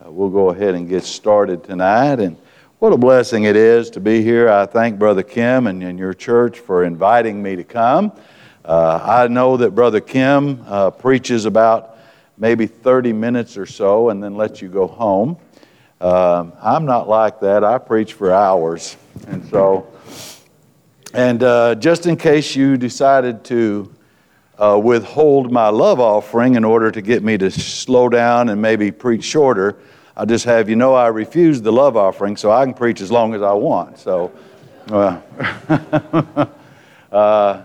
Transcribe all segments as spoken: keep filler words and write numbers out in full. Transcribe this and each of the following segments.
Uh, we'll go ahead and get started tonight. And what a blessing it is to be here. I thank Brother Kim and, and your church for inviting me to come. Uh, I know that Brother Kim uh, preaches about maybe thirty minutes or so and then lets you go home. Uh, I'm not like that. I preach for hours. And so, and uh, just in case you decided to uh, withhold my love offering in order to get me to slow down and maybe preach shorter, I'll just have you know I refused the love offering so I can preach as long as I want. So, uh, uh,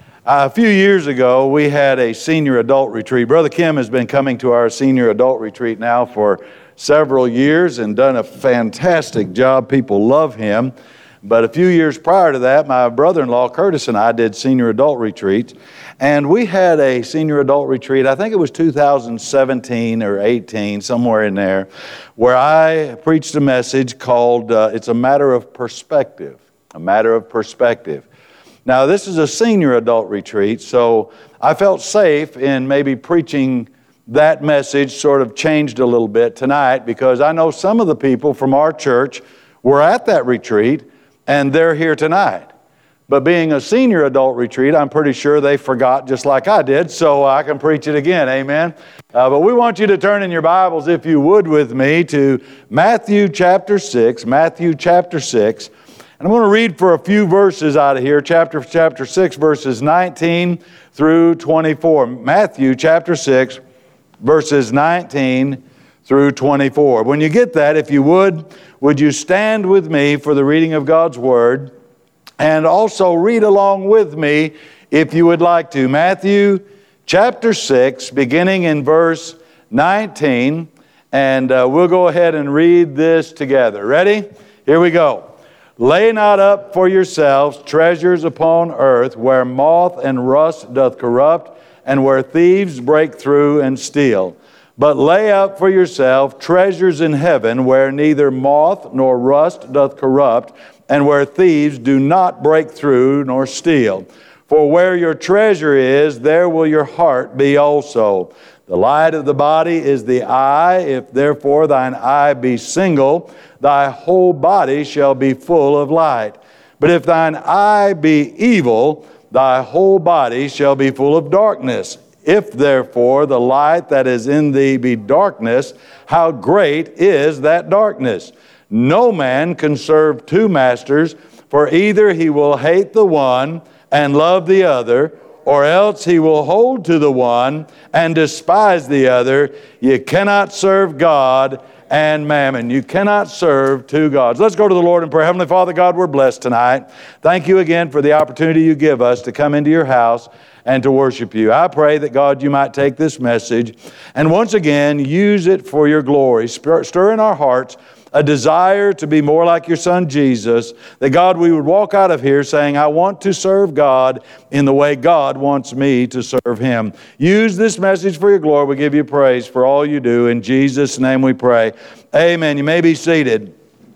a few years ago, we had a senior adult retreat. Brother Kim has been coming to our senior adult retreat now for several years and done a fantastic job. People love him. But a few years prior to that, my brother-in-law, Curtis, and I did senior adult retreats. And we had a senior adult retreat, I think it was two thousand seventeen or eighteen, somewhere in there, where I preached a message called, uh, It's a Matter of Perspective. A Matter of Perspective. Now, this is a senior adult retreat, so I felt safe in maybe preaching that message, sort of changed a little bit tonight, because I know some of the people from our church were at that retreat, and they're here tonight. But being a senior adult retreat, I'm pretty sure they forgot just like I did, so I can preach it again, amen? Uh, but we want you to turn in your Bibles, if you would, with me to Matthew chapter six, Matthew chapter six. And I'm going to read for a few verses out of here, chapter, chapter six, verses nineteen through twenty-four. Matthew chapter six, verses nineteen through twenty-four. When you get that, if you would, would you stand with me for the reading of God's Word? And also read along with me if you would like to. Matthew chapter six, beginning in verse nineteen. And uh, we'll go ahead and read this together. Ready? Here we go. Lay not up for yourselves treasures upon earth, where moth and rust doth corrupt, and where thieves break through and steal. But lay up for yourself treasures in heaven, where neither moth nor rust doth corrupt, and where thieves do not break through nor steal. For where your treasure is, there will your heart be also. The light of the body is the eye. If therefore thine eye be single, thy whole body shall be full of light. But if thine eye be evil, thy whole body shall be full of darkness. If therefore the light that is in thee be darkness, how great is that darkness? No man can serve two masters, for either he will hate the one and love the other, or else he will hold to the one and despise the other. You cannot serve God and mammon. You cannot serve two gods. Let's go to the Lord in prayer. Heavenly Father, God, we're blessed tonight. Thank you again for the opportunity you give us to come into your house and to worship you. I pray that, God, you might take this message and once again use it for your glory. Stir in our hearts a desire to be more like your Son Jesus, that, God, we would walk out of here saying, I want to serve God in the way God wants me to serve Him. Use this message for your glory. We give you praise for all you do. In Jesus' name we pray. Amen. You may be seated.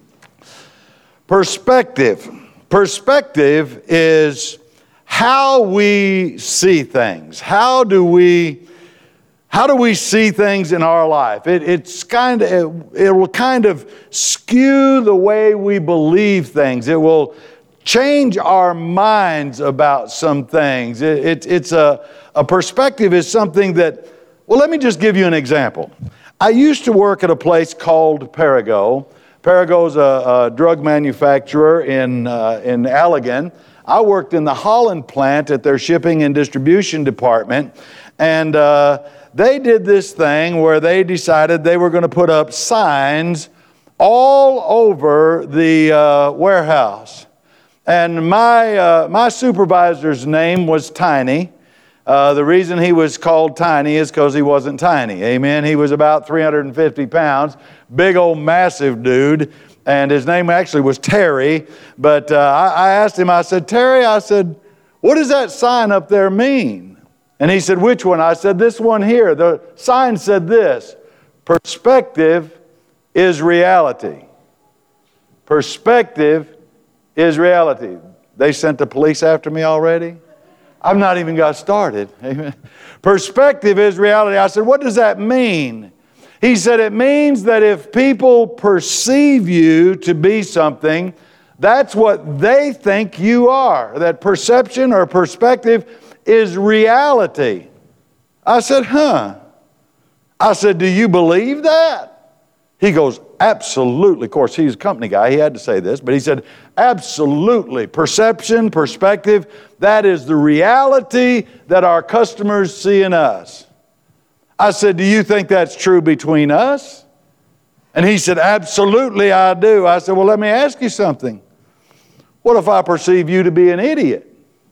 Perspective. Perspective is how we see things. How do we How do we see things in our life? It, it's kind of, it, it will kind of skew the way we believe things. It will change our minds about some things. It, it, it's a, a perspective is something that, well, let me just give you an example. I used to work at a place called Perrigo. Perrigo is a, a drug manufacturer in, uh, in Allegan. I worked in the Holland plant at their shipping and distribution department, and uh, they did this thing where they decided they were going to put up signs all over the uh, warehouse. And my uh, my supervisor's name was Tiny. Uh, the reason he was called Tiny is because he wasn't tiny. Amen. He was about three hundred fifty pounds, big old massive dude. And his name actually was Terry. But uh, I, I asked him, I said, Terry, I said, what does that sign up there mean? And he said, which one? I said, this one here. The sign said this: perspective is reality. Perspective is reality. They sent the police after me already? I've not even got started. Amen. Perspective is reality. I said, what does that mean? He said it means that if people perceive you to be something, that's what they think you are. That perception or perspective is reality. I said, huh. I said, do you believe that? He goes, absolutely. Of course, he's a company guy. He had to say this, but he said, absolutely. Perception, perspective, that is the reality that our customers see in us. I said, do you think that's true between us? And he said, absolutely, I do. I said, well, let me ask you something. What if I perceive you to be an idiot?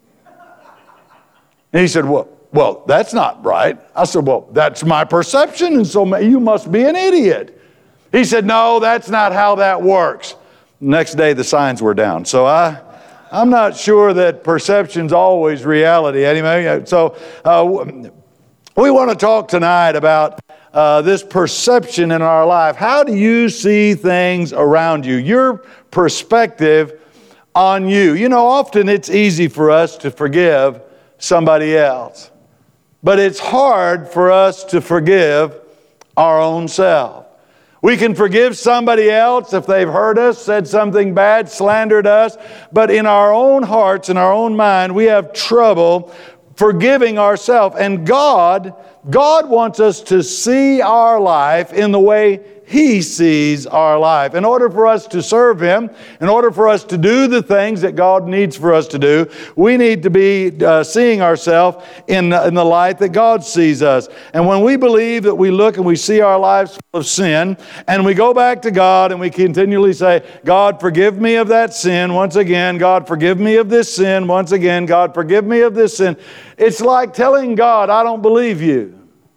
And he said, well, well, that's not right. I said, well, that's my perception, and so you must be an idiot. He said, no, that's not how that works. Next day, the signs were down. So I, I'm not sure that perception's always reality. Anyway, so uh, we want to talk tonight about uh, this perception in our life. How do you see things around you? Your perspective on you. You know, often it's easy for us to forgive somebody else, but it's hard for us to forgive our own self. We can forgive somebody else if they've hurt us, said something bad, slandered us, but in our own hearts, in our own mind, we have trouble forgiving ourselves. And God, God wants us to see our life in the way He sees our life. In order for us to serve Him, in order for us to do the things that God needs for us to do, we need to be uh, seeing ourselves in, in the light that God sees us. And when we believe that we look and we see our lives full of sin, and we go back to God and we continually say, God, forgive me of that sin once again. God, forgive me of this sin once again. God, forgive me of this sin. It's like telling God, I don't believe you.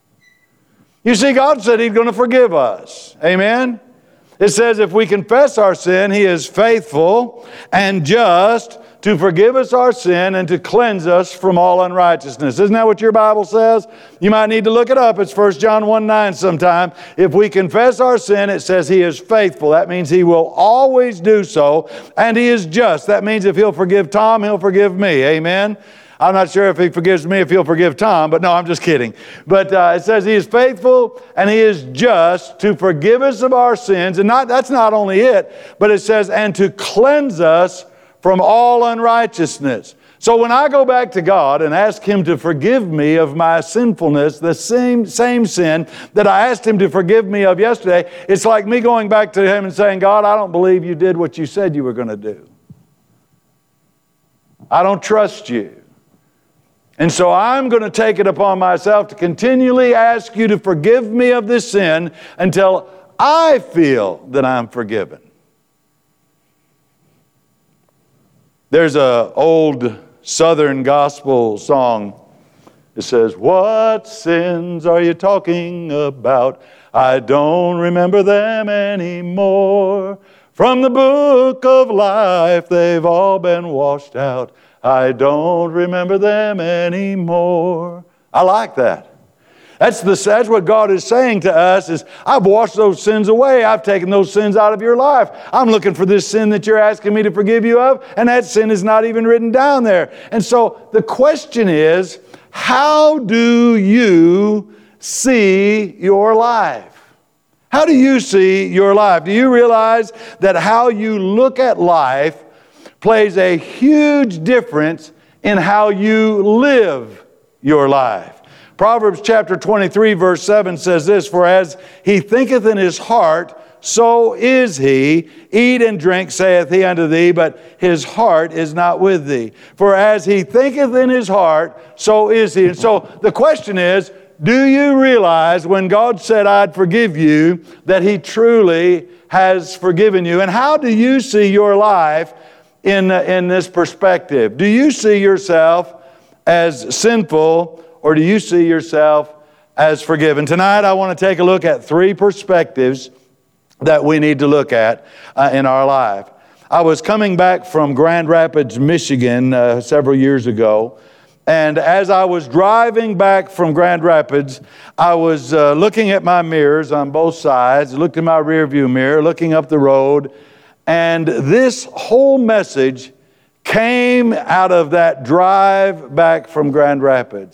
You see, God said He's going to forgive us. Amen? It says if we confess our sin, He is faithful and just to forgive us our sin and to cleanse us from all unrighteousness. Isn't that what your Bible says? You might need to look it up. It's First John one nine sometime. If we confess our sin, it says He is faithful. That means He will always do so. And He is just. That means if He'll forgive Tom, He'll forgive me. Amen? I'm not sure if He forgives me, if He'll forgive Tom, but no, I'm just kidding. But uh, it says He is faithful and He is just to forgive us of our sins. And not that's not only it, but it says, and to cleanse us from all unrighteousness. So when I go back to God and ask Him to forgive me of my sinfulness, the same, same sin that I asked Him to forgive me of yesterday, it's like me going back to Him and saying, God, I don't believe you did what you said you were going to do. I don't trust you. And so I'm going to take it upon myself to continually ask you to forgive me of this sin until I feel that I'm forgiven. There's an old Southern gospel song that says, what sins are you talking about? I don't remember them anymore. From the book of life, they've all been washed out. I don't remember them anymore. I like that. That's, the, that's what God is saying to us is, I've washed those sins away. I've taken those sins out of your life. I'm looking for this sin that you're asking me to forgive you of, and that sin is not even written down there. And so the question is, how do you see your life? How do you see your life? Do you realize that how you look at life plays a huge difference in how you live your life? Proverbs chapter twenty-three verse seven says this, for as he thinketh in his heart, so is he. Eat and drink, saith he unto thee, but his heart is not with thee. For as he thinketh in his heart, so is he. And so the question is, do you realize when God said, I'd forgive you, that He truly has forgiven you? And how do you see your life in, uh, in this perspective? Do you see yourself as sinful, or do you see yourself as forgiven? Tonight I want to take a look at three perspectives that we need to look at uh, in our life. I was coming back from Grand Rapids, Michigan uh, several years ago. And as I was driving back from Grand Rapids, I was uh, looking at my mirrors on both sides, looked in my rearview mirror, looking up the road, and this whole message came out of that drive back from Grand Rapids.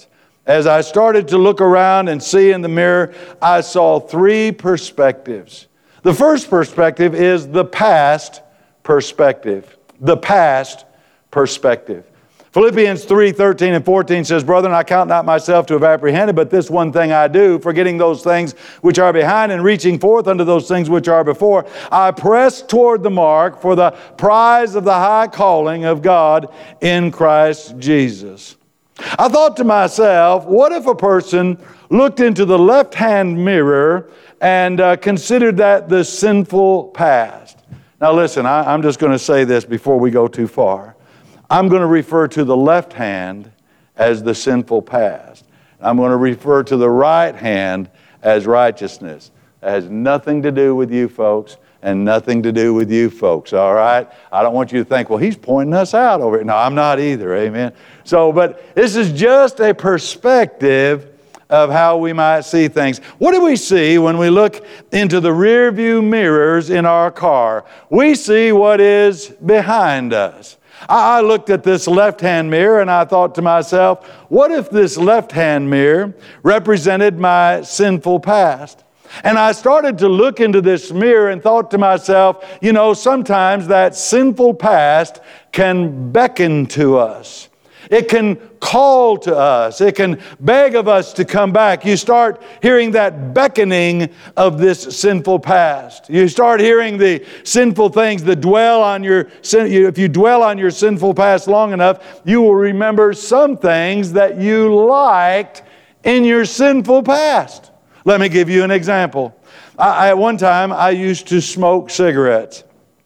as I started to look around and see in the mirror, I saw three perspectives. The first perspective is the past perspective. The past perspective. Philippians three, thirteen and fourteen says, Brethren, I count not myself to have apprehended, but this one thing I do, forgetting those things which are behind and reaching forth unto those things which are before, I press toward the mark for the prize of the high calling of God in Christ Jesus. I thought to myself, what if a person looked into the left-hand mirror and uh, considered that the sinful past? Now listen, I, I'm just going to say this before we go too far. I'm going to refer to the left hand as the sinful past. I'm going to refer to the right hand as righteousness. It has nothing to do with you folks and nothing to do with you folks, all right? I don't want you to think, well, he's pointing us out over here. No, I'm not either, amen? So, but this is just a perspective of how we might see things. What do we see when we look into the rear view mirrors in our car? We see what is behind us. I looked at this left-hand mirror and I thought to myself, what if this left-hand mirror represented my sinful past? And I started to look into this mirror and thought to myself, you know, sometimes that sinful past can beckon to us. It can call to us. It can beg of us to come back. You start hearing that beckoning of this sinful past. You start hearing the sinful things that dwell on your sin. If you dwell on your sinful past long enough, you will remember some things that you liked in your sinful past. Let me give you an example. I, at one time, I used to smoke cigarettes.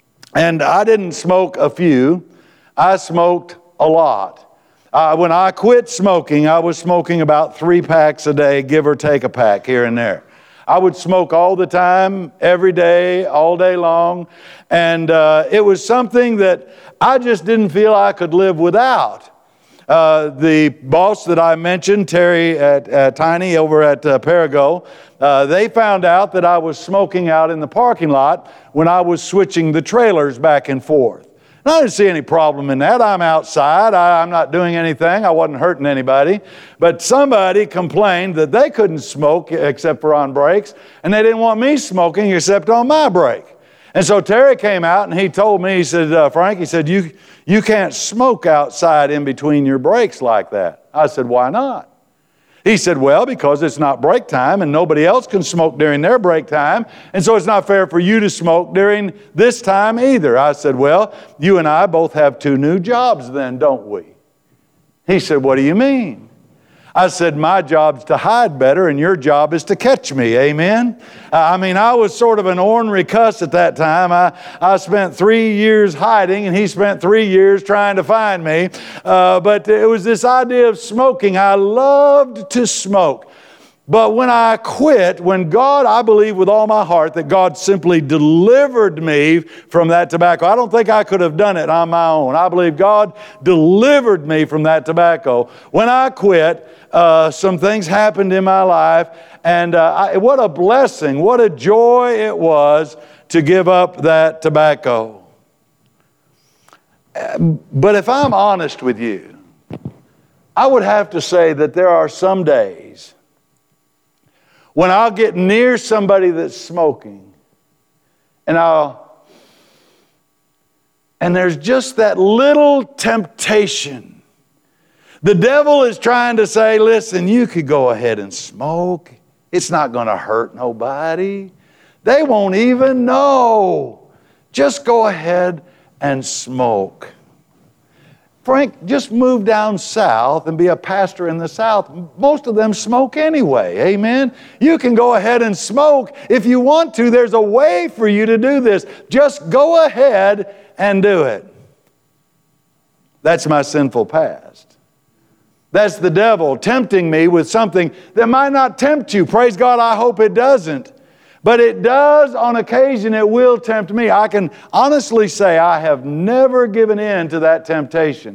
And I didn't smoke a few. I smoked a lot. Uh, when I quit smoking, I was smoking about three packs a day, give or take a pack here and there. I would smoke all the time, every day, all day long. And uh, it was something that I just didn't feel I could live without. Uh, the boss that I mentioned, Terry at, at Tiny over at uh, Perigo, uh, they found out that I was smoking out in the parking lot when I was switching the trailers back and forth. And I didn't see any problem in that. I'm outside. I, I'm not doing anything. I wasn't hurting anybody. But somebody complained that they couldn't smoke except for on breaks, and they didn't want me smoking except on my break. And so Terry came out and he told me, he said, uh, Frank, he said, you, you can't smoke outside in between your breaks like that. I said, why not? He said, well, because it's not break time and nobody else can smoke during their break time, and so it's not fair for you to smoke during this time either. I said, well, you and I both have two new jobs then, don't we? He said, what do you mean? I said, my job's to hide better and your job is to catch me, amen? I mean, I was sort of an ornery cuss at that time. I, I spent three years hiding and he spent three years trying to find me. Uh, but it was this idea of smoking. I loved to smoke. But when I quit, when God, I believe with all my heart that God simply delivered me from that tobacco. I don't think I could have done it on my own. I believe God delivered me from that tobacco. When I quit, uh, some things happened in my life, and uh, I, what a blessing, what a joy it was to give up that tobacco. But if I'm honest with you, I would have to say that there are some days when I'll get near somebody that's smoking, and I'll, and there's just that little temptation. The devil is trying to say, listen, you could go ahead and smoke. It's not going to hurt nobody. They won't even know. Just go ahead and smoke. Frank, just move down south and be a pastor in the south. Most of them smoke anyway, amen? You can go ahead and smoke if you want to. There's a way for you to do this. Just go ahead and do it. That's my sinful past. That's the devil tempting me with something that might not tempt you. Praise God, I hope it doesn't. But it does, on occasion, it will tempt me. I can honestly say I have never given in to that temptation.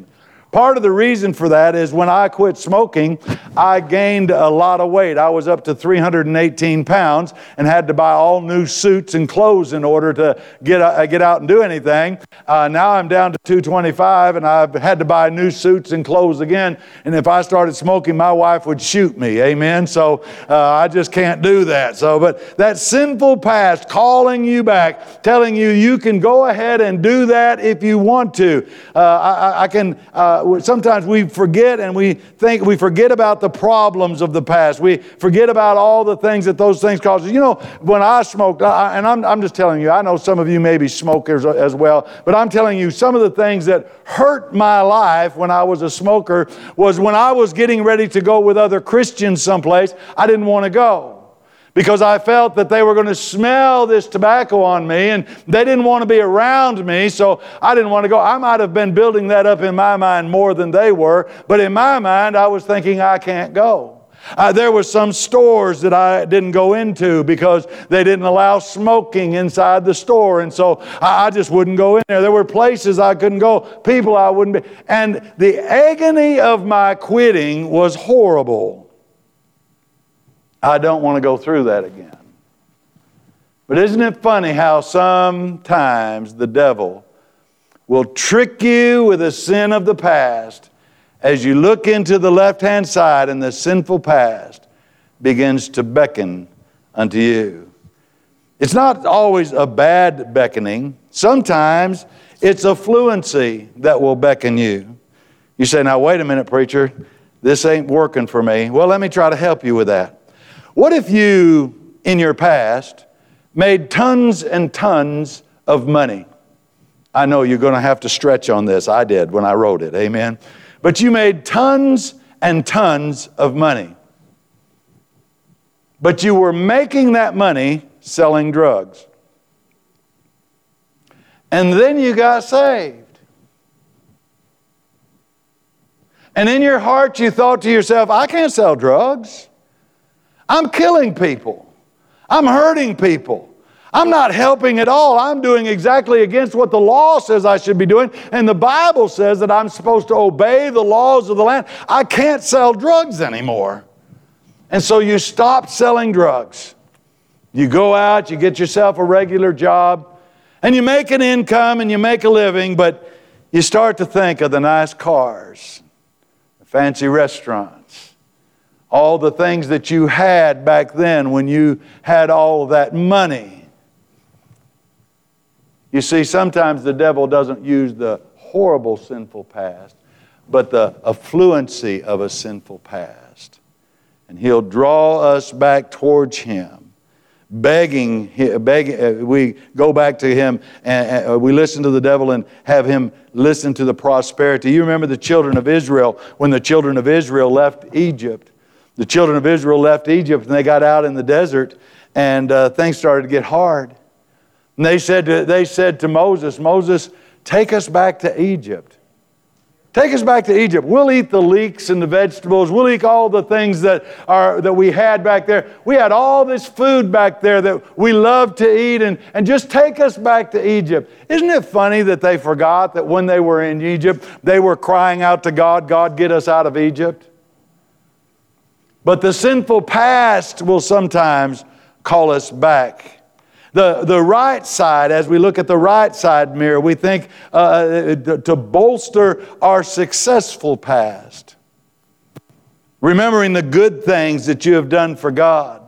Part of the reason for that is when I quit smoking, I gained a lot of weight. I was up to three hundred eighteen pounds and had to buy all new suits and clothes in order to get, uh, get out and do anything. Uh, now I'm down to two twenty-five, and I've had to buy new suits and clothes again. And if I started smoking, my wife would shoot me. Amen. So uh, I just can't do that. So, but that sinful past calling you back, telling you you can go ahead and do that if you want to. Uh, I, I can. Uh, Sometimes we forget and we think we forget about the problems of the past. We forget about all the things that those things cause. You know, when I smoked, I, and I'm, I'm just telling you, I know some of you may be smokers as well, but I'm telling you some of the things that hurt my life when I was a smoker was when I was getting ready to go with other Christians someplace, I didn't want to go. Because I felt that they were going to smell this tobacco on me and they didn't want to be around me, so I didn't want to go. I might have been building that up in my mind more than they were, but in my mind I was thinking I can't go. Uh, there were some stores that I didn't go into because they didn't allow smoking inside the store, and so I, I just wouldn't go in there. There were places I couldn't go, people I wouldn't be. And the agony of my quitting was horrible. I don't want to go through that again. But isn't it funny how sometimes the devil will trick you with a sin of the past as you look into the left-hand side and the sinful past begins to beckon unto you. It's not always a bad beckoning. Sometimes it's a fluency that will beckon you. You say, now wait a minute, preacher, this ain't working for me. Well, let me try to help you with that. What if you, in your past, made tons and tons of money? I know you're going to have to stretch on this. I did when I wrote it, amen? But you made tons and tons of money. But you were making that money selling drugs. And then you got saved. And in your heart you thought to yourself, I can't sell drugs. I'm killing people. I'm hurting people. I'm not helping at all. I'm doing exactly against what the law says I should be doing. And the Bible says that I'm supposed to obey the laws of the land. I can't sell drugs anymore. And so you stop selling drugs. You go out, you get yourself a regular job, and you make an income and you make a living, but you start to think of the nice cars, the fancy restaurants, all the things that you had back then when you had all of that money. You see, sometimes the devil doesn't use the horrible sinful past, but the affluency of a sinful past. And he'll draw us back towards him, begging, begging. We go back to him and we listen to the devil and have him listen to the prosperity. You remember the children of Israel, when the children of Israel left Egypt. The children of Israel left Egypt and they got out in the desert and uh, things started to get hard. And they said to, they said to Moses, Moses, take us back to Egypt. Take us back to Egypt. We'll eat the leeks and the vegetables. We'll eat all the things that are that we had back there. We had all this food back there that we loved to eat, and, and just take us back to Egypt. Isn't it funny that they forgot that when they were in Egypt, they were crying out to God, God, get us out of Egypt? But the sinful past will sometimes call us back. The, the right side, as we look at the right side mirror, we think uh, to bolster our successful past. Remembering the good things that you have done for God.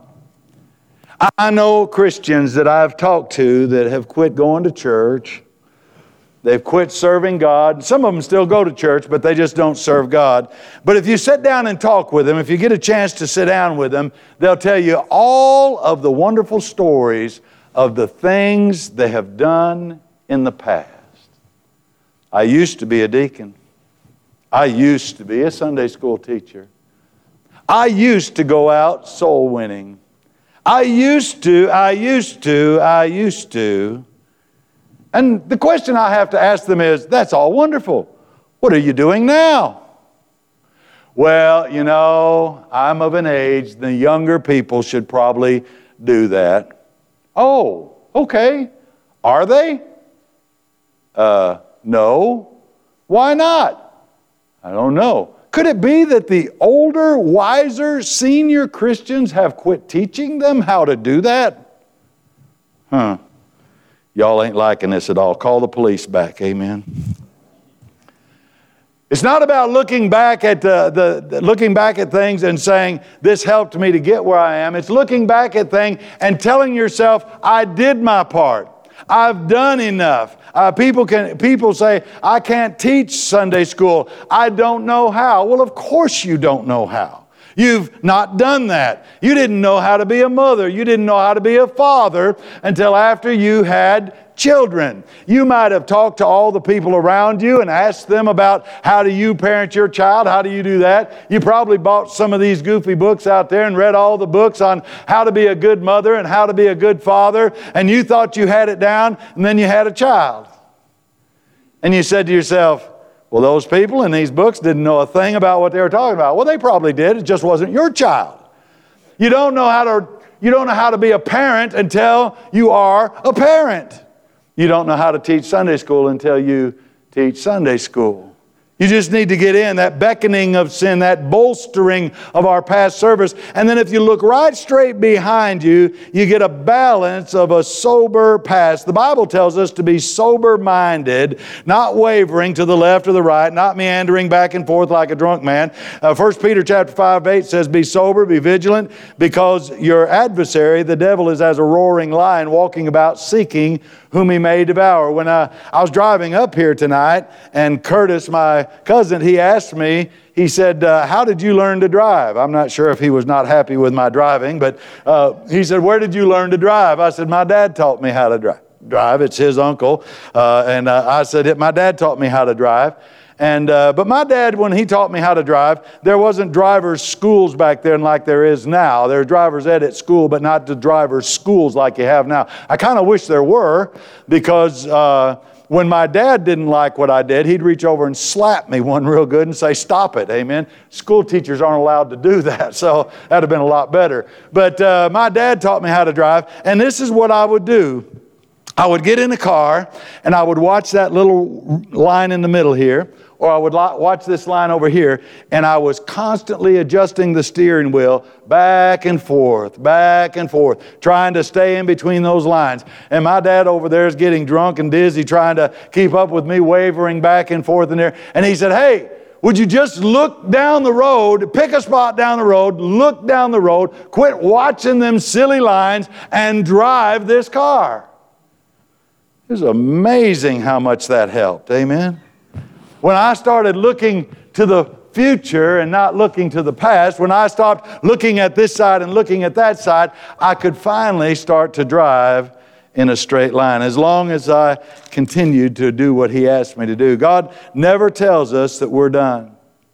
I know Christians that I've talked to that have quit going to church. They've quit serving God. Some of them still go to church, but they just don't serve God. But if you sit down and talk with them, if you get a chance to sit down with them, they'll tell you all of the wonderful stories of the things they have done in the past. I used to be a deacon. I used to be a Sunday school teacher. I used to go out soul winning. I used to, I used to, I used to. And the question I have to ask them is, that's all wonderful. What are you doing now? Well, you know, I'm of an age, the younger people should probably do that. Oh, okay. Are they? Uh, no. Why not? I don't know. Could it be that the older, wiser, senior Christians have quit teaching them how to do that? Huh. Y'all ain't liking this at all. Call the police back. Amen. It's not about looking back at uh, the, the looking back at things and saying, this helped me to get where I am. It's looking back at things and telling yourself, I did my part. I've done enough. Uh, people can people say, I can't teach Sunday school. I don't know how. Well, of course you don't know how. You've not done that. You didn't know how to be a mother. You didn't know how to be a father until after you had children. You might have talked to all the people around you and asked them about how do you parent your child? How do you do that? You probably bought some of these goofy books out there and read all the books on how to be a good mother and how to be a good father, and you thought you had it down, and then you had a child. And you said to yourself, well, those people in these books didn't know a thing about what they were talking about. Well, they probably did. It just wasn't your child. You don't know how to, you don't know how to be a parent until you are a parent. You don't know how to teach Sunday school until you teach Sunday school. You just need to get in that beckoning of sin, that bolstering of our past service. And then if you look right straight behind you, you get a balance of a sober past. The Bible tells us to be sober-minded, not wavering to the left or the right, not meandering back and forth like a drunk man. Uh, First Peter chapter five, eight says, be sober, be vigilant, because your adversary, the devil, is as a roaring lion walking about seeking whom he may devour. When I, I was driving up here tonight, and Curtis, my cousin, he asked me, he said, uh, how did you learn to drive? I'm not sure if he was not happy with my driving, but uh, he said, where did you learn to drive? I said, my dad taught me how to drive. Drive. It's his uncle. Uh, and uh, I said, my dad taught me how to drive. And uh, but my dad, when he taught me how to drive, there wasn't drivers' schools back then like there is now. There's driver's ed at school, but not the drivers' schools like you have now. I kind of wish there were, because uh, when my dad didn't like what I did, he'd reach over and slap me one real good and say, stop it, amen. School teachers aren't allowed to do that, so that'd have been a lot better. But uh, my dad taught me how to drive, and this is what I would do. I would get in the car, and I would watch that little line in the middle here, or I would watch this line over here, and I was constantly adjusting the steering wheel back and forth, back and forth, trying to stay in between those lines. And my dad over there is getting drunk and dizzy, trying to keep up with me, wavering back and forth in there. And he said, hey, would you just look down the road, pick a spot down the road, look down the road, quit watching them silly lines, and drive this car. It was amazing how much that helped, amen? When I started looking to the future and not looking to the past, when I stopped looking at this side and looking at that side, I could finally start to drive in a straight line, as long as I continued to do what He asked me to do. God never tells us that we're done.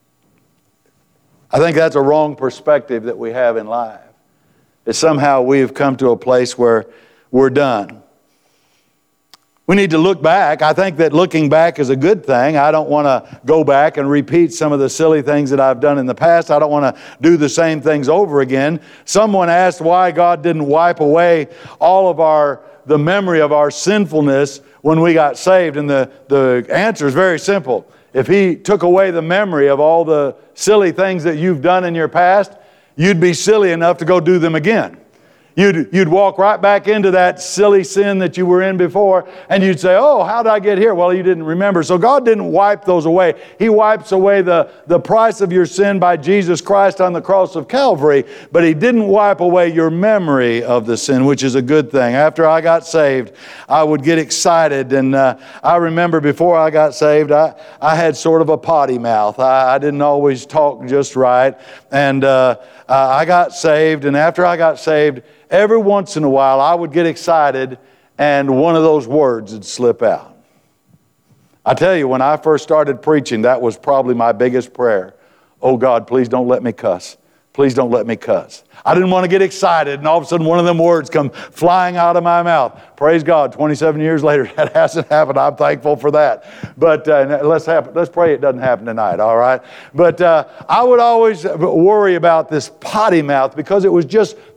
I think that's a wrong perspective that we have in life. That somehow we have come to a place where we're done. We need to look back. I think that looking back is a good thing. I don't want to go back and repeat some of the silly things that I've done in the past. I don't want to do the same things over again. Someone asked why God didn't wipe away all of our, the memory of our sinfulness when we got saved. And the, the answer is very simple. If He took away the memory of all the silly things that you've done in your past, you'd be silly enough to go do them again. You'd, you'd walk right back into that silly sin that you were in before, and you'd say, oh, how did I get here? Well, you didn't remember. So God didn't wipe those away. He wipes away the, the price of your sin by Jesus Christ on the cross of Calvary, but He didn't wipe away your memory of the sin, which is a good thing. After I got saved, I would get excited, and uh, I remember before I got saved, I, I had sort of a potty mouth. I, I didn't always talk just right, and uh, I got saved, and after I got saved, every once in a while, I would get excited and one of those words would slip out. I tell you, when I first started preaching, that was probably my biggest prayer. Oh God, please don't let me cuss. Please don't let me cuss. I didn't want to get excited and all of a sudden one of them words come flying out of my mouth. Praise God, twenty-seven years later, that hasn't happened. I'm thankful for that. But uh, let's happen, let's pray it doesn't happen tonight, all right? But uh, I would always worry about this potty mouth because it was just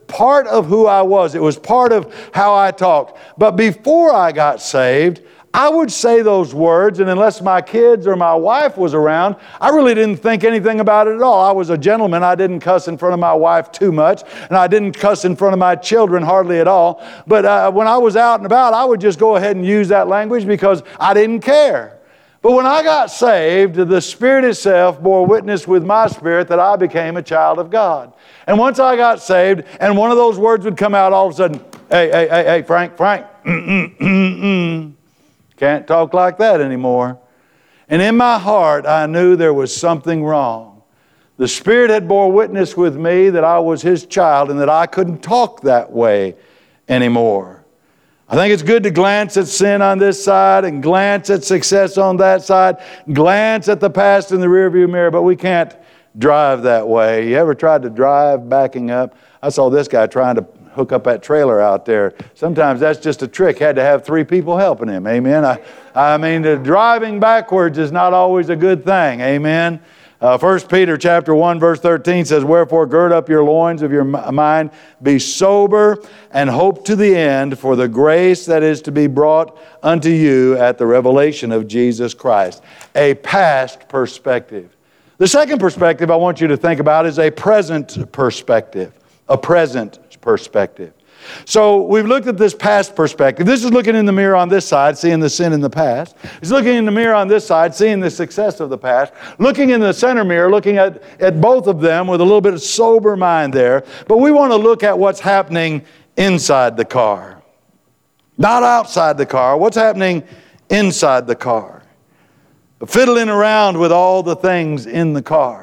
part of who I was. It was part of how I talked. But before I got saved, I would say those words, and unless my kids or my wife was around, I really didn't think anything about it at all. I was a gentleman. I didn't cuss in front of my wife too much, and I didn't cuss in front of my children hardly at all. But uh, when I was out and about, I would just go ahead and use that language because I didn't care. But when I got saved, the Spirit itself bore witness with my spirit that I became a child of God. And once I got saved, and one of those words would come out all of a sudden, hey, hey, hey, hey, Frank, Frank, mm, mm, mm, mm. Can't talk like that anymore. And in my heart, I knew there was something wrong. The Spirit had bore witness with me that I was His child and that I couldn't talk that way anymore. I think it's good to glance at sin on this side and glance at success on that side, glance at the past in the rearview mirror, but we can't drive that way. You ever tried to drive backing up? I saw this guy trying to hook up that trailer out there. Sometimes that's just a trick. Had to have three people helping him. Amen. I, I mean, the driving backwards is not always a good thing. Amen. Uh, First Peter chapter one verse thirteen says, "Wherefore gird up your loins of your mind, be sober, and hope to the end for the grace that is to be brought unto you at the revelation of Jesus Christ." A past perspective. The second perspective I want you to think about is a present perspective. A present perspective. So we've looked at this past perspective. This is looking in the mirror on this side, seeing the sin in the past. It's looking in the mirror on this side, seeing the success of the past. Looking in the center mirror, looking at, at both of them with a little bit of sober mind there. But we want to look at what's happening inside the car. Not outside the car. What's happening inside the car. Fiddling around with all the things in the car.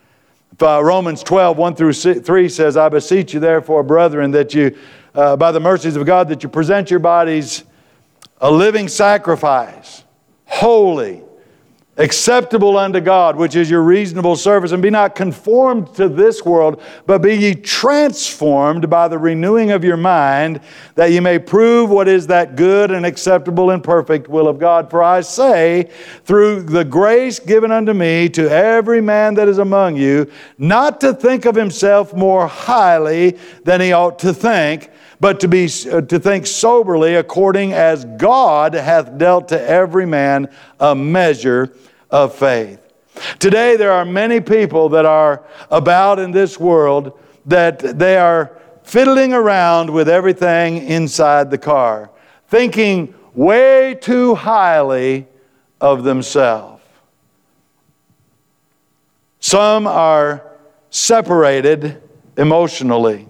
Uh, Romans twelve, one through three says, "I beseech you therefore, brethren, that you, uh, by the mercies of God, that you present your bodies a living sacrifice, holy, acceptable unto God, which is your reasonable service. And be not conformed to this world, but be ye transformed by the renewing of your mind, that ye may prove what is that good and acceptable and perfect will of God. For I say, through the grace given unto me, to every man that is among you, not to think of himself more highly than he ought to think, but to be uh, to think soberly, according as God hath dealt to every man a measure of faith." Today there are many people that are about in this world that they are fiddling around with everything inside the car, thinking way too highly of themselves. Some are separated emotionally.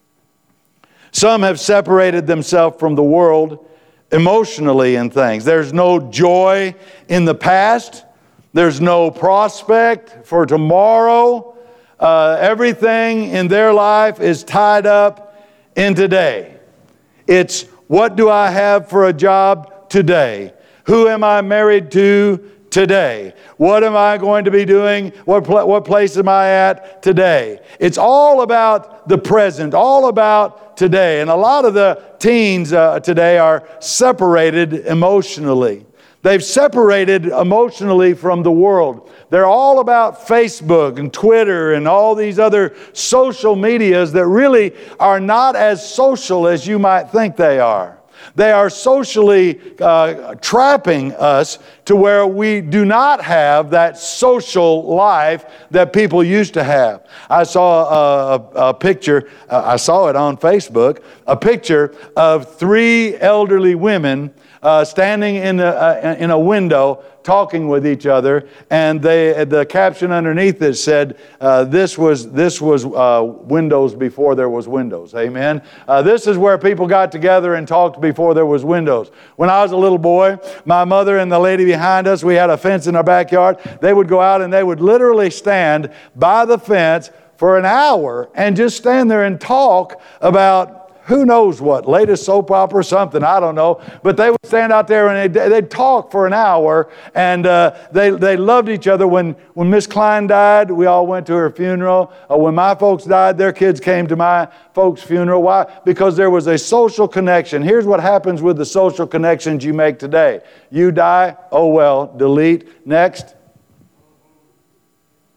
Some have separated themselves from the world emotionally in things. There's no joy in the past. There's no prospect for tomorrow. Uh, everything in their life is tied up in today. It's, what do I have for a job today? Who am I married to today? What am I going to be doing? What, pl- what place am I at today? It's all about the present, all about today. And a lot of the teens uh, today are separated emotionally. They've separated emotionally from the world. They're all about Facebook and Twitter and all these other social medias that really are not as social as you might think they are. They are socially uh, trapping us to where we do not have that social life that people used to have. I saw a, a, a picture, uh, I saw it on Facebook, a picture of three elderly women uh, standing in a, uh, in a window talking with each other, and they, the caption underneath it said, uh, this was, this was uh, Windows before there was Windows. Amen? Uh, this is where people got together and talked before there was Windows. When I was a little boy, my mother and the lady behind us, we had a fence in our backyard. They would go out and they would literally stand by the fence for an hour and just stand there and talk about who knows what, latest soap opera or something, I don't know. But they would stand out there and they'd, they'd talk for an hour, and uh, they, they loved each other. When, when Miss Klein died, we all went to her funeral. Uh, when my folks died, their kids came to my folks' funeral. Why? Because there was a social connection. Here's what happens with the social connections you make today. You die, oh well, delete, next.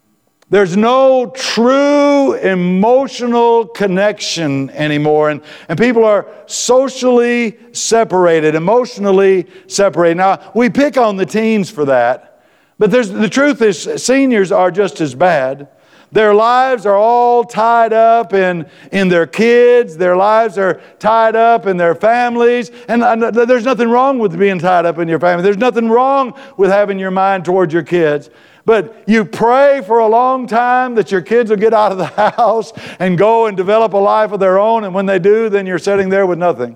There's no true emotional connection anymore. And, and people are socially separated, emotionally separated. Now, we pick on the teens for that. But there's, the truth is, seniors are just as bad. Their lives are all tied up in, in their kids. Their lives are tied up in their families. And, and there's nothing wrong with being tied up in your family. There's nothing wrong with having your mind towards your kids. But you pray for a long time that your kids will get out of the house and go and develop a life of their own. And when they do, then you're sitting there with nothing.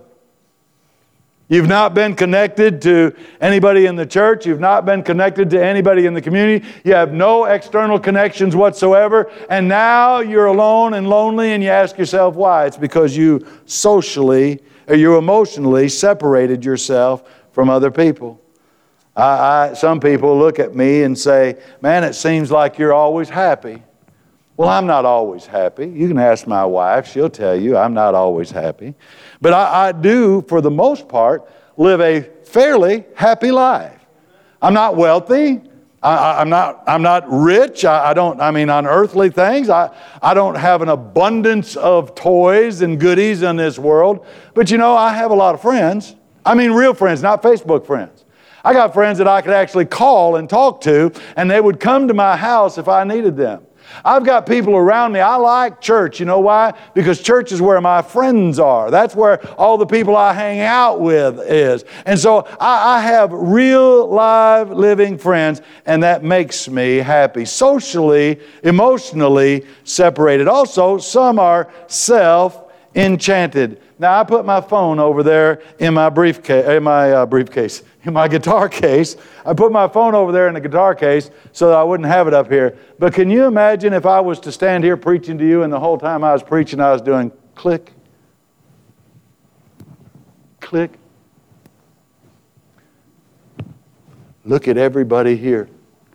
You've not been connected to anybody in the church. You've not been connected to anybody in the community. You have no external connections whatsoever. And now you're alone and lonely, and you ask yourself why. It's because you socially or you emotionally separated yourself from other people. I, I, some people look at me and say, man, it seems like you're always happy. Well, I'm not always happy. You can ask my wife. She'll tell you I'm not always happy. But I, I do, for the most part, live a fairly happy life. I'm not wealthy. I, I'm not, I'm not rich. I, I don't, I mean, on earthly things, I, I don't have an abundance of toys and goodies in this world. But you know, I have a lot of friends. I mean, real friends, not Facebook friends. I got friends that I could actually call and talk to, and they would come to my house if I needed them. I've got people around me. I like church. You know why? Because church is where my friends are. That's where all the people I hang out with is. And so I, I have real, live, living friends, and that makes me happy. Socially, emotionally separated. Also, some are self-enchanted. Now, I put my phone over there in my briefcase, in my uh, briefcase, in my guitar case. I put my phone over there in the guitar case so that I wouldn't have it up here. But can you imagine if I was to stand here preaching to you and the whole time I was preaching I was doing click, click. Look at everybody here.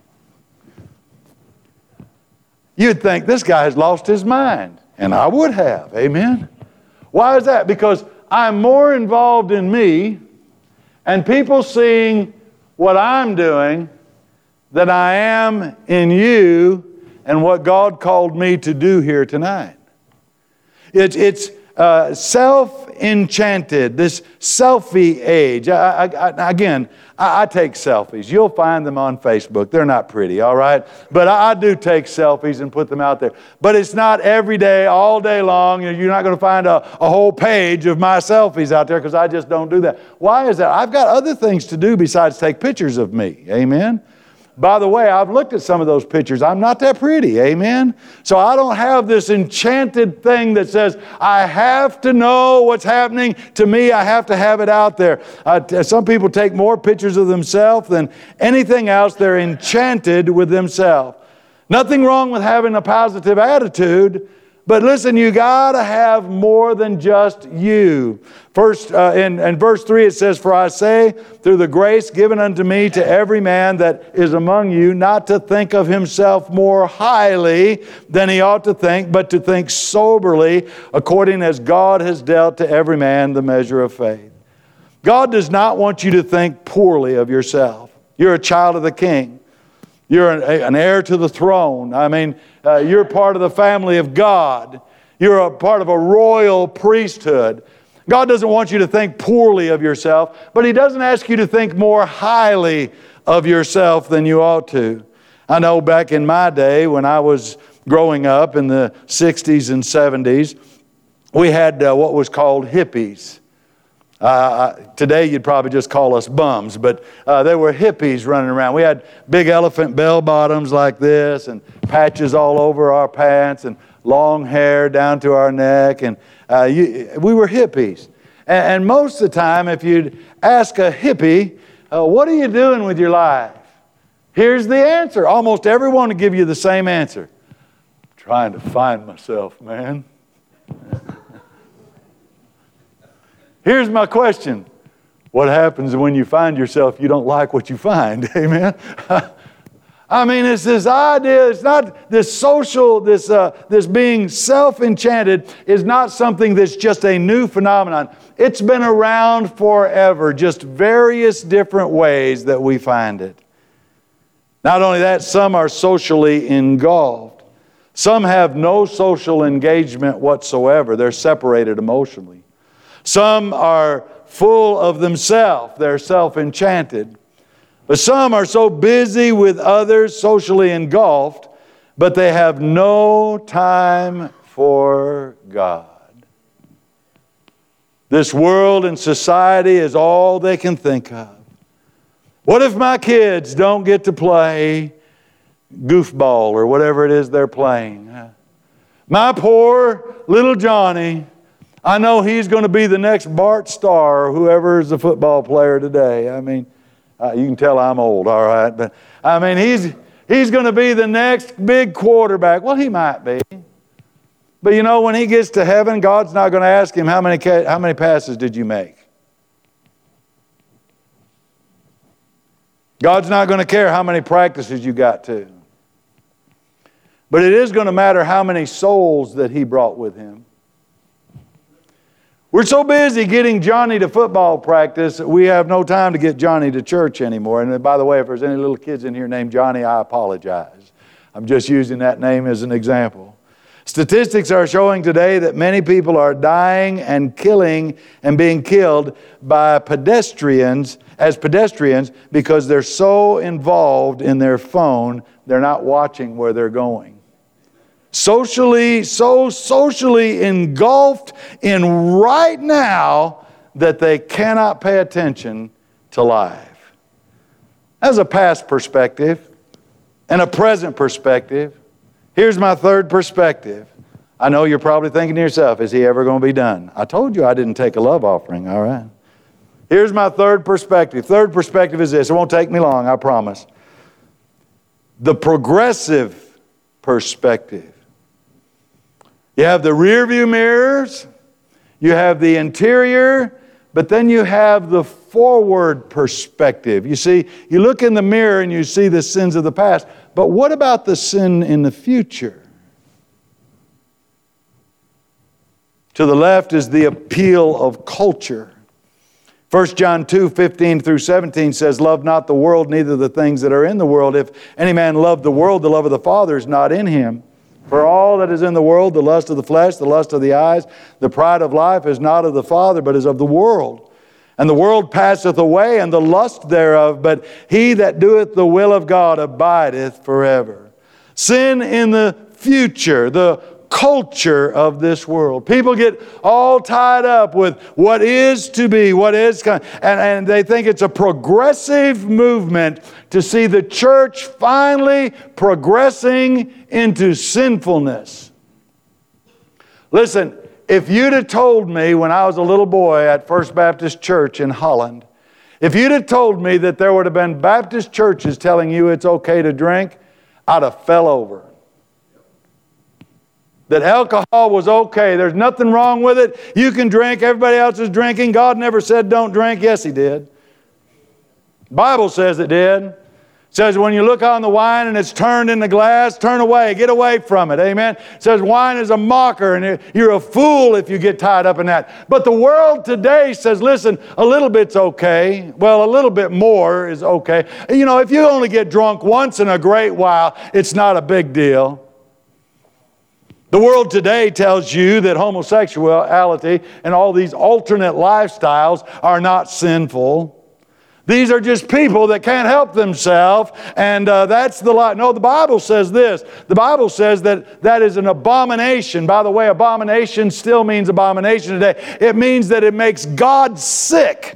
You'd think this guy has lost his mind. And I would have. Amen. Why is that? Because I'm more involved in me and people seeing what I'm doing than I am in you and what God called me to do here tonight. It's, it's uh, self-enchanted, this selfie age. I, I, I, again, I, I take selfies. You'll find them on Facebook. They're not pretty, all right? But I, I do take selfies and put them out there. But it's not every day, all day long. You're not going to find a, a whole page of my selfies out there because I just don't do that. Why is that? I've got other things to do besides take pictures of me. Amen? By the way, I've looked at some of those pictures. I'm not that pretty, amen? So I don't have this enchanted thing that says, I have to know what's happening to me. I have to have it out there. Uh, some people take more pictures of themselves than anything else. They're enchanted with themselves. Nothing wrong with having a positive attitude, but listen, you got to have more than just you. First, uh, in, in verse three it says, for I say, through the grace given unto me to every man that is among you, not to think of himself more highly than he ought to think, but to think soberly, according as God has dealt to every man the measure of faith. God does not want you to think poorly of yourself. You're a child of the King. You're an, an heir to the throne. I mean, uh, you're part of the family of God. You're a part of a royal priesthood. God doesn't want you to think poorly of yourself, but He doesn't ask you to think more highly of yourself than you ought to. I know back in my day when I was growing up in the sixties and seventies, we had uh, what was called hippies. Uh, today you'd probably just call us bums, but uh, there were hippies running around. We had big elephant bell bottoms like this and patches all over our pants and long hair down to our neck. And uh, you, we were hippies. And, and most of the time, if you'd ask a hippie, uh, what are you doing with your life? Here's the answer. Almost everyone will give you the same answer. Trying to find myself, man. Here's my question. What happens when you find yourself, you don't like what you find? Amen? I mean, it's this idea, it's not this social, this, uh, this being self-enchanted is not something that's just a new phenomenon. It's been around forever, just various different ways that we find it. Not only that, some are socially engulfed. Some have no social engagement whatsoever. They're separated emotionally. Some are full of themselves. They're self-enchanted. But some are so busy with others, socially engulfed, but they have no time for God. This world and society is all they can think of. What if my kids don't get to play goofball or whatever it is they're playing? My poor little Johnny, I know he's going to be the next Bart Starr or whoever is the football player today. I mean, uh, you can tell I'm old, all right. But I mean, he's he's going to be the next big quarterback. Well, he might be. But you know, when he gets to heaven, God's not going to ask him, how many, how many passes did you make? God's not going to care how many practices you got to. But it is going to matter how many souls that he brought with him. We're so busy getting Johnny to football practice that we have no time to get Johnny to church anymore. And by the way, if there's any little kids in here named Johnny, I apologize. I'm just using that name as an example. Statistics are showing today that many people are dying and killing and being killed by pedestrians, as pedestrians, because they're so involved in their phone, they're not watching where they're going. Socially, so socially engulfed in right now that they cannot pay attention to life. That's a past perspective and a present perspective. Here's my third perspective. I know you're probably thinking to yourself, is he ever going to be done? I told you I didn't take a love offering, all right? Here's my third perspective. Third perspective is this. It won't take me long, I promise. The progressive perspective. You have the rear view mirrors, you have the interior, but then you have the forward perspective. You see, you look in the mirror and you see the sins of the past, but what about the sin in the future? To the left is the appeal of culture. First John two, fifteen through seventeen says, love not the world, neither the things that are in the world. If any man love the world, the love of the Father is not in him. For all that is in the world, the lust of the flesh, the lust of the eyes, the pride of life is not of the Father, but is of the world. And the world passeth away, and the lust thereof, but he that doeth the will of God abideth forever. Sin in the future, the culture of this world. People get all tied up with what is to be, what is, and, and they think it's a progressive movement to see the church finally progressing into sinfulness. Listen, if you'd have told me when I was a little boy at First Baptist Church in Holland, if you'd have told me that there would have been Baptist churches telling you it's okay to drink, I'd have fell over. That alcohol was okay. There's nothing wrong with it. You can drink. Everybody else is drinking. God never said don't drink. Yes, He did. The Bible says it did. It says when you look on the wine and it's turned in the glass, turn away. Get away from it. Amen. It says wine is a mocker and you're a fool if you get tied up in that. But the world today says, listen, a little bit's okay. Well, a little bit more is okay. You know, if you only get drunk once in a great while, it's not a big deal. The world today tells you that homosexuality and all these alternate lifestyles are not sinful. These are just people that can't help themselves, and uh, that's the lie. No, the Bible says this. The Bible says that that is an abomination. By the way, abomination still means abomination today. It means that it makes God sick.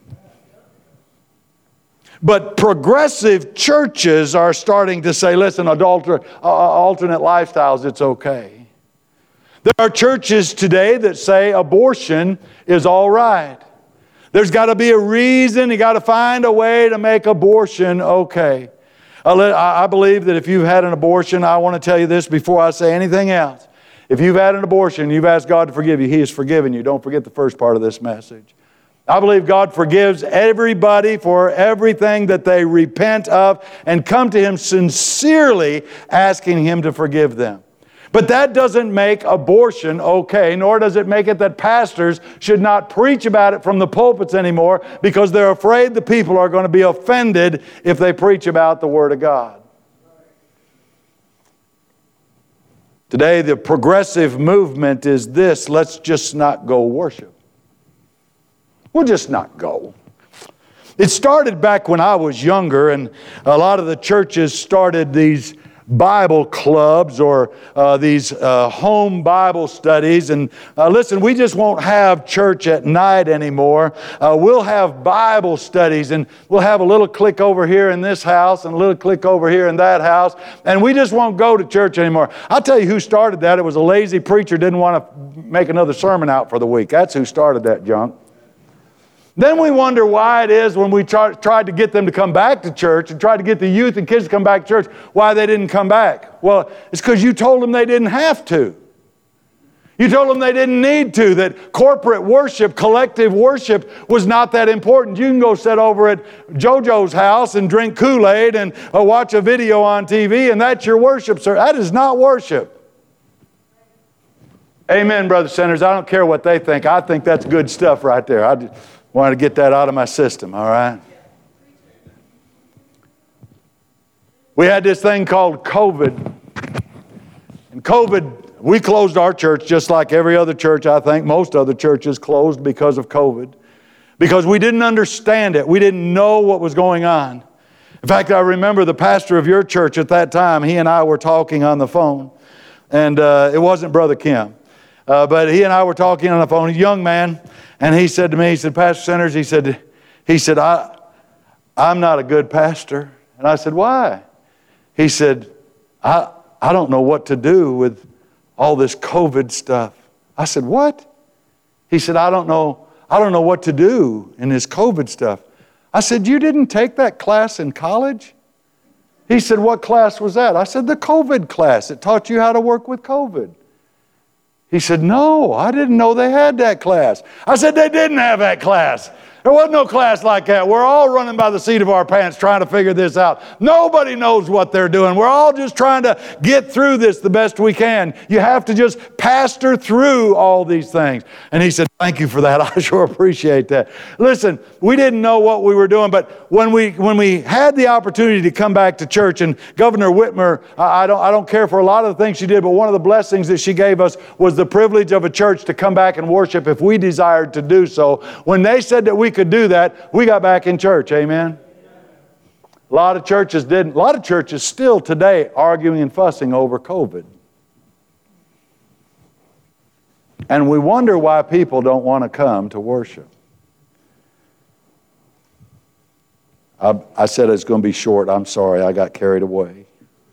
But progressive churches are starting to say, listen, adulter, uh, alternate lifestyles, it's okay. There are churches today that say abortion is all right. There's got to be a reason. You got to find a way to make abortion okay. I believe that if you've had an abortion, I want to tell you this before I say anything else. If you've had an abortion, you've asked God to forgive you, He has forgiven you. Don't forget the first part of this message. I believe God forgives everybody for everything that they repent of and come to Him sincerely asking Him to forgive them. But that doesn't make abortion okay, nor does it make it that pastors should not preach about it from the pulpits anymore because they're afraid the people are going to be offended if they preach about the Word of God. Today, the progressive movement is this: let's just not go worship. We'll just not go. It started back when I was younger, and a lot of the churches started these Bible clubs or uh, these uh, home Bible studies. And uh, listen, we just won't have church at night anymore. Uh, we'll have Bible studies, and we'll have a little clique over here in this house and a little clique over here in that house, and we just won't go to church anymore. I'll tell you who started that. It was a lazy preacher didn't want to make another sermon out for the week. That's who started that junk. Then we wonder why it is when we try, tried to get them to come back to church and tried to get the youth and kids to come back to church, why they didn't come back. Well, it's because you told them they didn't have to. You told them they didn't need to, that corporate worship, collective worship was not that important. You can go sit over at JoJo's house and drink Kool-Aid and uh, watch a video on T V, and that's your worship, sir. That is not worship. Amen, brother sinners. I don't care what they think. I think that's good stuff right there. I just wanted to get that out of my system, all right? We had this thing called COVID. And COVID, we closed our church just like every other church, I think. Most other churches closed because of COVID. Because we didn't understand it. We didn't know what was going on. In fact, I remember the pastor of your church at that time, he and I were talking on the phone. And uh, it wasn't Brother Kim. Uh, but he and I were talking on the phone, a young man. And he said to me, he said, Pastor Centers, he said, he said, I, I'm not a good pastor. And I said, why? He said, I, I don't know what to do with all this COVID stuff. I said, what? He said, I don't know, I don't know what to do in this COVID stuff. I said, you didn't take that class in college? He said, what class was that? I said, the COVID class. It taught you how to work with COVID. He said, no, I didn't know they had that class. I said, they didn't have that class. There wasn't no class like that. We're all running by the seat of our pants trying to figure this out. Nobody knows what they're doing. We're all just trying to get through this the best we can. You have to just pastor through all these things. And he said, thank you for that. I sure appreciate that. Listen, we didn't know what we were doing, but when we when we had the opportunity to come back to church, and Governor Whitmer, I, I don't I don't care for a lot of the things she did, but one of the blessings that she gave us was the privilege of a church to come back and worship if we desired to do so. When they said that we could do that, we got back in church. Amen. A lot of churches didn't. A lot of churches still today arguing and fussing over COVID. And we wonder why people don't want to come to worship. I, I said it's going to be short. I'm sorry, I got carried away.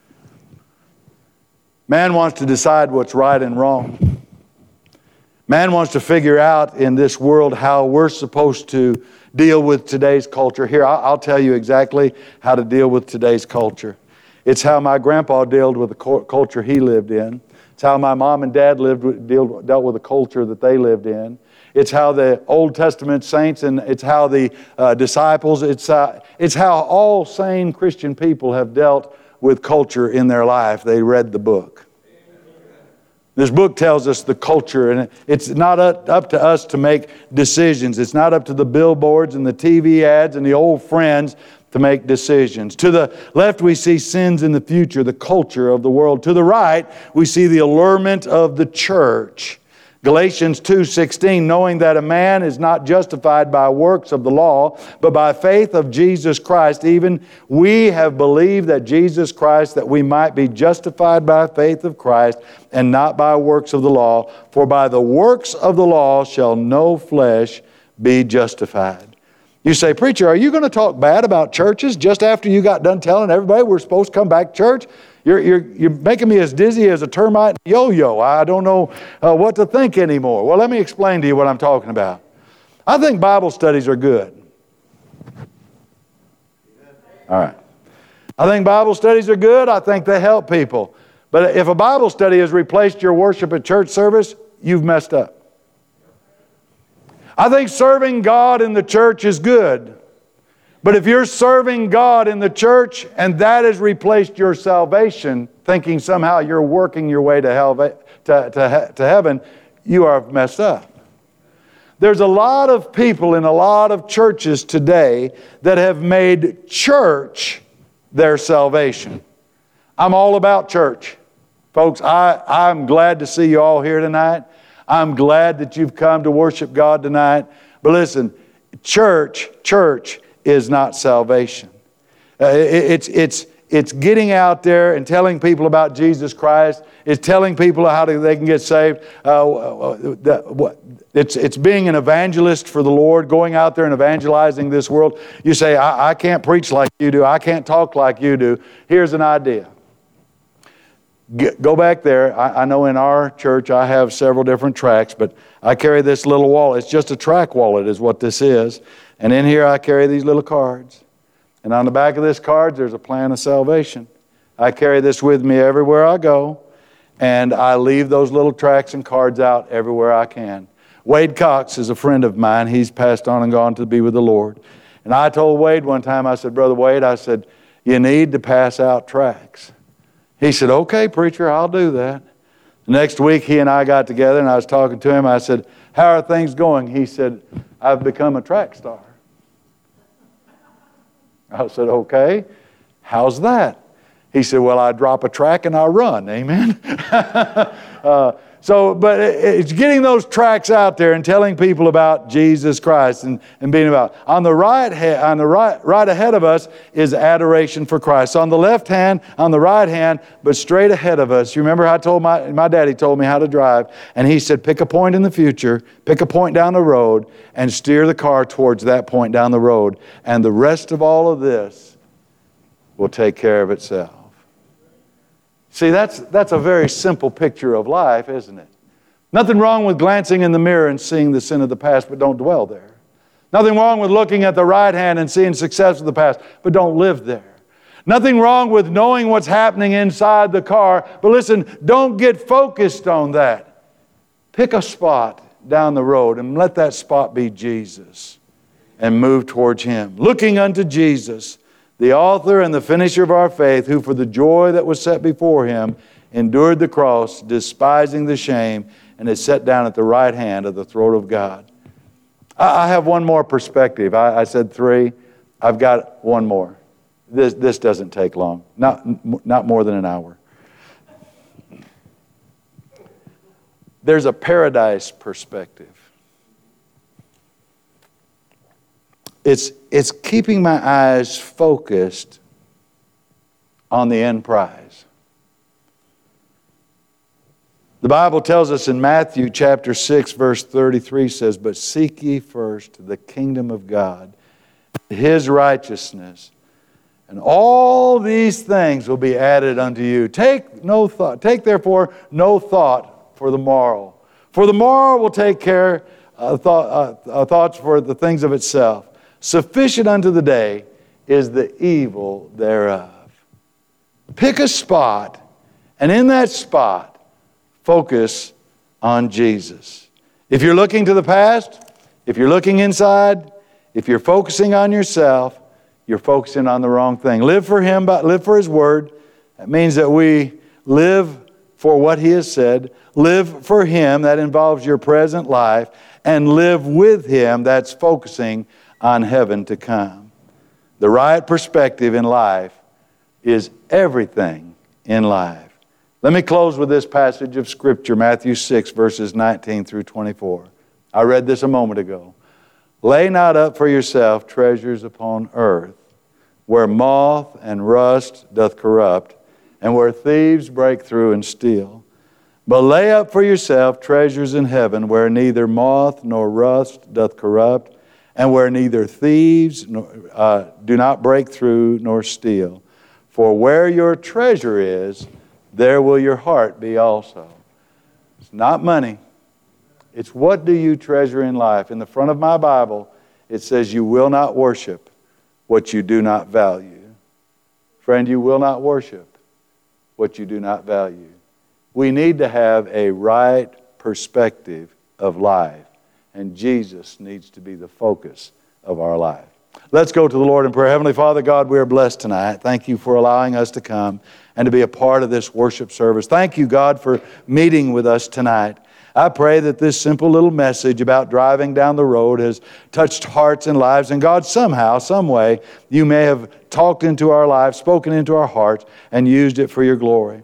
Man wants to decide what's right and wrong. Man wants to figure out in this world how we're supposed to deal with today's culture. Here, I'll tell you exactly how to deal with today's culture. It's how my grandpa dealt with the culture he lived in. It's how my mom and dad lived with, dealt, dealt with the culture that they lived in. It's how the Old Testament saints, and it's how the uh, disciples, it's, uh, it's how all sane Christian people have dealt with culture in their life. They read the book. This book tells us the culture, and it's not up to us to make decisions. It's not up to the billboards and the T V ads and the old friends to make decisions. To the left, we see sins in the future, the culture of the world. To the right, we see the allurement of the church. Galatians two sixteen, knowing that a man is not justified by works of the law, but by faith of Jesus Christ, even we have believed that Jesus Christ, that we might be justified by faith of Christ, and not by works of the law. For by the works of the law shall no flesh be justified. You say, preacher, are you going to talk bad about churches just after you got done telling everybody we're supposed to come back to church? You're, you're, you're making me as dizzy as a termite yo-yo. I don't know uh, what to think anymore. Well, let me explain to you what I'm talking about. I think Bible studies are good. All right. I think Bible studies are good. I think they help people. But if a Bible study has replaced your worship at church service, you've messed up. I think serving God in the church is good. But if you're serving God in the church and that has replaced your salvation, thinking somehow you're working your way to, hell, to, to, to heaven, you are messed up. There's a lot of people in a lot of churches today that have made church their salvation. I'm all about church. Folks, I, I'm glad to see you all here tonight. I'm glad that you've come to worship God tonight. But listen, church, church is not salvation. Uh, it, it's, it's, it's getting out there and telling people about Jesus Christ. It's telling people how to, they can get saved. Uh, the, what, it's, it's being an evangelist for the Lord, going out there and evangelizing this world. You say, I, I can't preach like you do. I can't talk like you do. Here's an idea. Get, go back there. I, I know in our church I have several different tracts, but I carry this little wallet. It's just a tract wallet is what this is. And in here I carry these little cards. And on the back of this card there's a plan of salvation. I carry this with me everywhere I go. And I leave those little tracts and cards out everywhere I can. Wade Cox is a friend of mine. He's passed on and gone to be with the Lord. And I told Wade one time, I said, Brother Wade, I said, you need to pass out tracts. He said, okay, preacher, I'll do that. The next week he and I got together and I was talking to him. I said, how are things going? He said, I've become a track star. I said, okay, how's that? He said, well, I drop a track and I run. Amen. uh, so, but it's getting those tracks out there and telling people about Jesus Christ and, and being about. On the right, ha- on the right, right ahead of us is adoration for Christ. On the left hand, on the right hand, but straight ahead of us. You remember how I told my my daddy told me how to drive, and he said, pick a point in the future, pick a point down the road, and steer the car towards that point down the road, and the rest of all of this will take care of itself. See, that's, that's a very simple picture of life, isn't it? Nothing wrong with glancing in the mirror and seeing the sin of the past, but don't dwell there. Nothing wrong with looking at the right hand and seeing success of the past, but don't live there. Nothing wrong with knowing what's happening inside the car, but listen, don't get focused on that. Pick a spot down the road and let that spot be Jesus and move towards Him. Looking unto Jesus, the author and the finisher of our faith, who for the joy that was set before Him endured the cross, despising the shame, and is set down at the right hand of the throne of God. I have one more perspective. I, I said three. I've got one more. This, this doesn't take long. Not, not more than an hour. There's a paradise perspective. It's, it's keeping my eyes focused on the end prize. The Bible tells us in Matthew chapter six, verse thirty-three says, but seek ye first the kingdom of God, His righteousness, and all these things will be added unto you. Take no thought, take therefore no thought for the morrow. For the morrow will take care of uh, th- uh, thoughts for the things of itself. Sufficient unto the day is the evil thereof. Pick a spot, and in that spot, focus on Jesus. If you're looking to the past, if you're looking inside, if you're focusing on yourself, you're focusing on the wrong thing. Live for Him, but live for His Word. That means that we live for what He has said. Live for Him. That involves your present life. And live with Him. That's focusing on heaven to come. The right perspective in life is everything in life. Let me close with this passage of Scripture, Matthew six, verses nineteen through twenty-four. I read this a moment ago. Lay not up for yourself treasures upon earth, where moth and rust doth corrupt, and where thieves break through and steal. But lay up for yourself treasures in heaven, where neither moth nor rust doth corrupt, and where neither thieves nor, uh, do not break through nor steal. For where your treasure is, there will your heart be also. It's not money. It's what do you treasure in life. In the front of my Bible, it says you will not worship what you do not value. Friend, you will not worship what you do not value. We need to have a right perspective of life. And Jesus needs to be the focus of our life. Let's go to the Lord in prayer. Heavenly Father, God, we are blessed tonight. Thank you for allowing us to come and to be a part of this worship service. Thank you, God, for meeting with us tonight. I pray that this simple little message about driving down the road has touched hearts and lives. And God, somehow, some way, you may have talked into our lives, spoken into our hearts, and used it for your glory.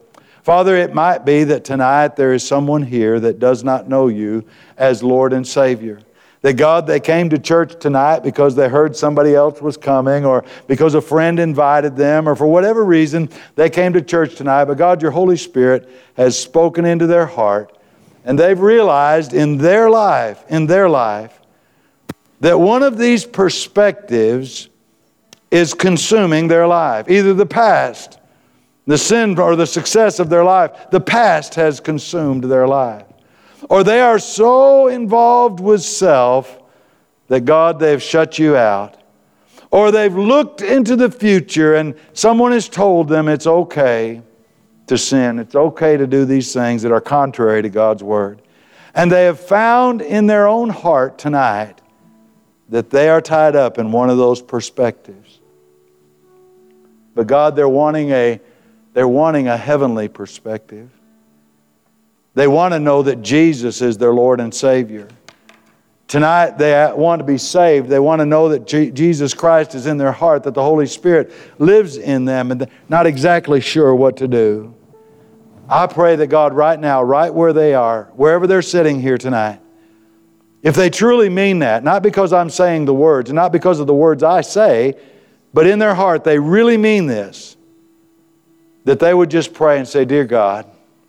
Father, it might be that tonight there is someone here that does not know you as Lord and Savior. That God, they came to church tonight because they heard somebody else was coming, or because a friend invited them, or for whatever reason they came to church tonight. But God, your Holy Spirit has spoken into their heart, and they've realized in their life, in their life, that one of these perspectives is consuming their life. Either the past, the sin or the success of their life, the past has consumed their life. Or they are so involved with self that, God, they've shut you out. Or they've looked into the future and someone has told them it's okay to sin. It's okay to do these things that are contrary to God's Word. And they have found in their own heart tonight that they are tied up in one of those perspectives. But God, they're wanting a, they're wanting a heavenly perspective. They want to know that Jesus is their Lord and Savior. Tonight they want to be saved. They want to know that G- Jesus Christ is in their heart, that the Holy Spirit lives in them, and they're not exactly sure what to do. I pray that God, right now, right where they are, wherever they're sitting here tonight, if they truly mean that, not because I'm saying the words, and not because of the words I say, but in their heart they really mean this, that they would just pray and say, Dear God,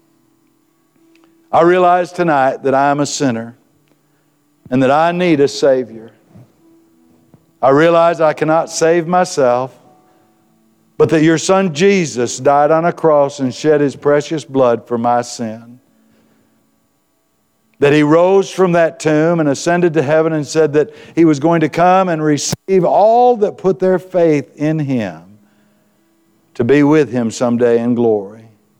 I realize tonight that I am a sinner and that I need a Savior. I realize I cannot save myself, but that your Son Jesus died on a cross and shed His precious blood for my sin. That He rose from that tomb and ascended to heaven and said that He was going to come and receive all that put their faith in Him to be with Him someday in glory.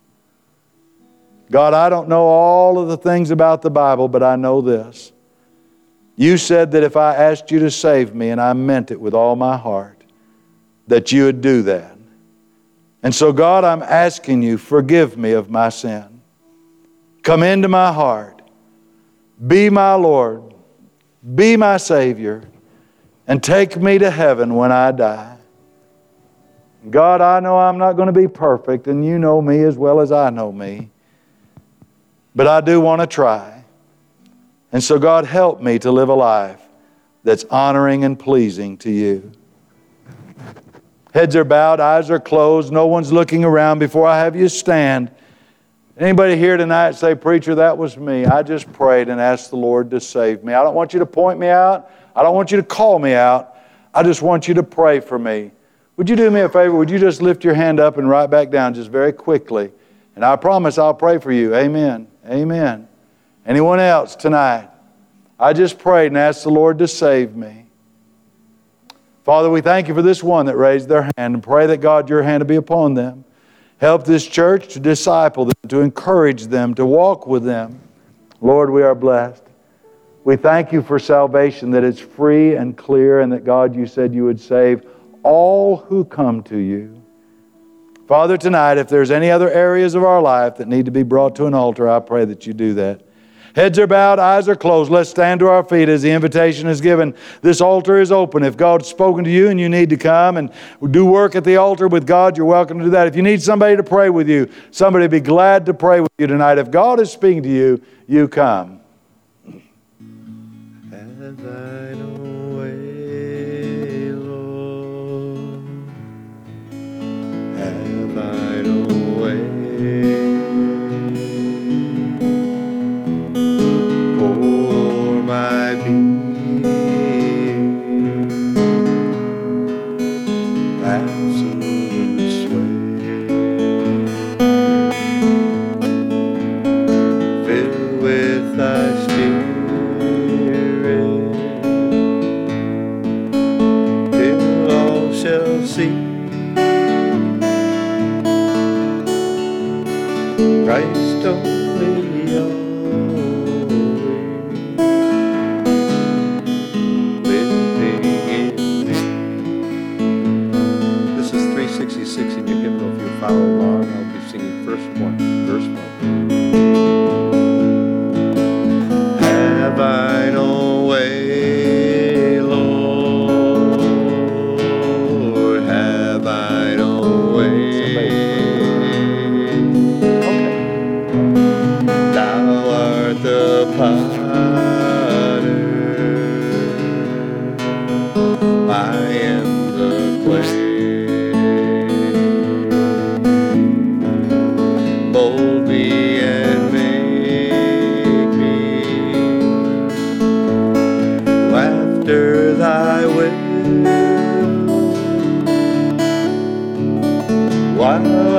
God, I don't know all of the things about the Bible, but I know this. You said that if I asked you to save me, and I meant it with all my heart, that you would do that. And so, God, I'm asking you, forgive me of my sin. Come into my heart. Be my Lord. Be my Savior. And take me to heaven when I die. God, I know I'm not going to be perfect, and you know me as well as I know me. But I do want to try. And so, God, help me to live a life that's honoring and pleasing to you. Heads are bowed, eyes are closed, no one's looking around. Before I have you stand, anybody here tonight say, Preacher, that was me. I just prayed and asked the Lord to save me. I don't want you to point me out. I don't want you to call me out. I just want you to pray for me. Would you do me a favor? Would you just lift your hand up and write back down just very quickly? And I promise I'll pray for you. Amen. Amen. Anyone else tonight? I just prayed and asked the Lord to save me. Father, we thank you for this one that raised their hand, and pray that, God, your hand will be upon them. Help this church to disciple them, to encourage them, to walk with them. Lord, we are blessed. We thank you for salvation, that it's free and clear, and that, God, you said you would save all who come to you. Father, tonight, if there's any other areas of our life that need to be brought to an altar, I pray that you do that. Heads are bowed, eyes are closed. Let's stand to our feet as the invitation is given. This altar is open. If God's spoken to you and you need to come and do work at the altar with God, you're welcome to do that. If you need somebody to pray with you, somebody would be glad to pray with you tonight. If God is speaking to you, you come. Have thine own way, Lord. Have thine own way. For my being, absolute sway. Filled with thy spirit. Shall see Christ only always living in me. This is three sixty-six in your hymnal. If you follow along, I'll be singing verse one. Verse one. Have thine own way. Okay. Wow.